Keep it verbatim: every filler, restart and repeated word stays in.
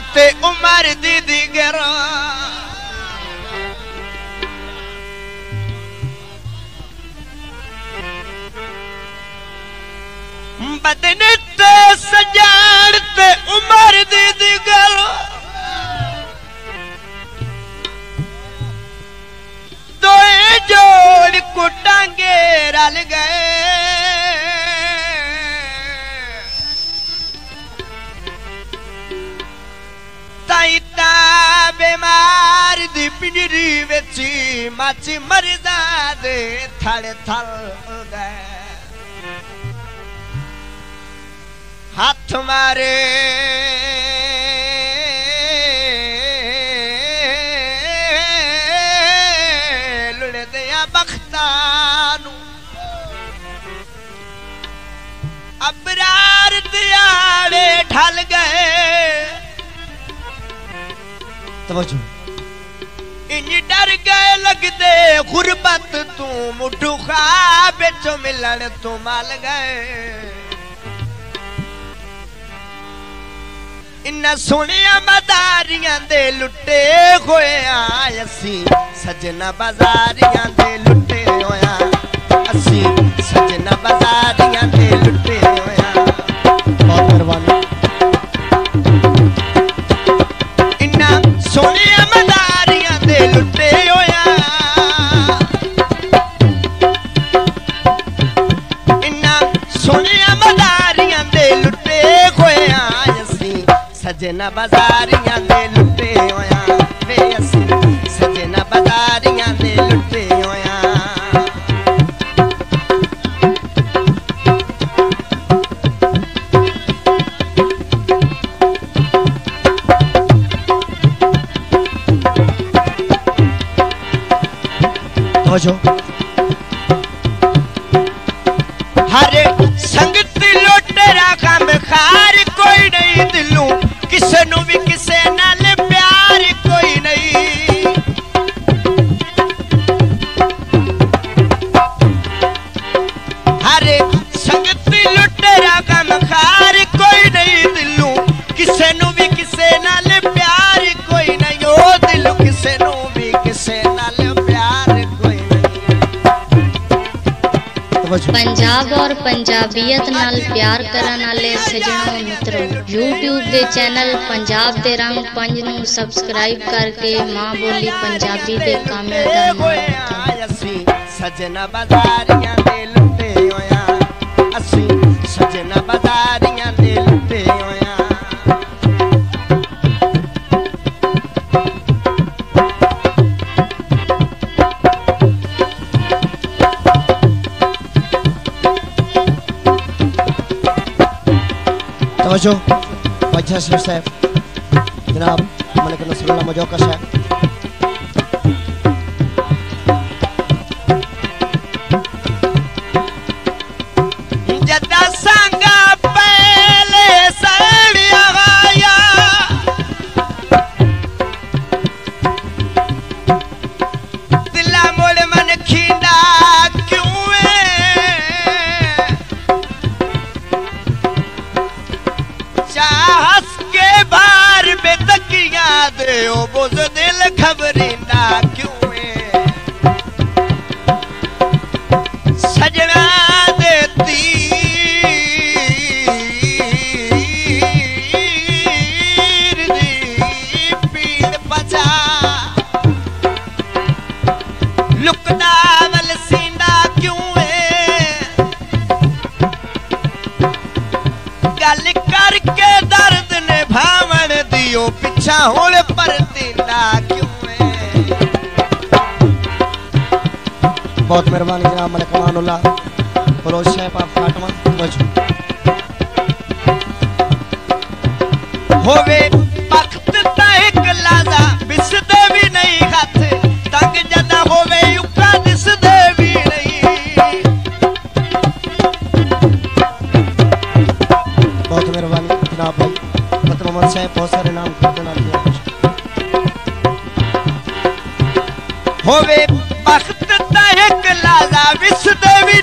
ते उमर दी दिगर बदन ते सजान ते उमर दी दिगर दोए जोड़ कुटांगे रल गए ताई ता बीमार दी पिंजरी विच मच मरदा दे थड़ थल गए हाथ मारे लुड़ दिया बख्तानू अबरार दियाड़े ढल गए तवज्जो इंज डर गए लगदे गुरबत तू मुठू ख्वाब चो मिलन तू मल गए इन्ना सोनिया मदारियां दे लुटे होया असी सजना बाजारियां दे लुटे होया असी सजना बाजारियां दे लुटे होया बहुत मेहरबानी इन्ना सोनिया मदारियां दे लुटे होया इन्ना सोनिया मदारियां दे लुटे होया सजना बाजारियां दे लुटे होया वे असी सजना बाजारियां दे लुटे होया हरे संगत लुटेरा कम खार कोई नहीं दिलू किसे नू भी किसे नाल प्यार कोई नहीं हरे संगत लुटेरा गम खार कोई नहीं दिलू किसे नू भी किसे नाल प्यार कोई नहीं ओ दिलू किसे नू भी किसे नाल प्यार कोई नहीं पंजाब और पंजाबियत नाल प्यार करन वाले सजनों मित्रों यूट्यूब दे चैनल पंजाब दे रंग पंज नू सब्सक्राइब करके मां बोली पंजाबी दे कामियां दा असी सजना बाजारियां दे लुटे होया असी सजना बाजारियां दे लुटे होया तवज्जो वजह शरीफ साहब जनाब मलिक नसरुल्लाह मजौका साहब जदा संगा पहले सड़िया गाया दिला मोड़ मन खींदा क्यों चाहस के बार बेतकिया दे ओ बुझ दिल खबरिंदा क्यों है सजना दे तीर दी पीड़ बचा लुकदा वल सींदा क्यों है गल करके दर्द ने भावण दियो पिछा होल पर तींदा क्यों है बहुत मेहरबानी जनाब मलिक अमानुल्लाह फरोज साहब आप फाटमा तवज्जो होवे वक्त ता एक लाजा बिसदे भी नहीं हथ तंग जदा होवे युका दिसदे भी नहीं बहुत मेहरबानी जनाब भाई मतलब मोहम्मद साहब बहुत सारे नाम करते ना होवे वक्त ता एक लाजा बिसदे भी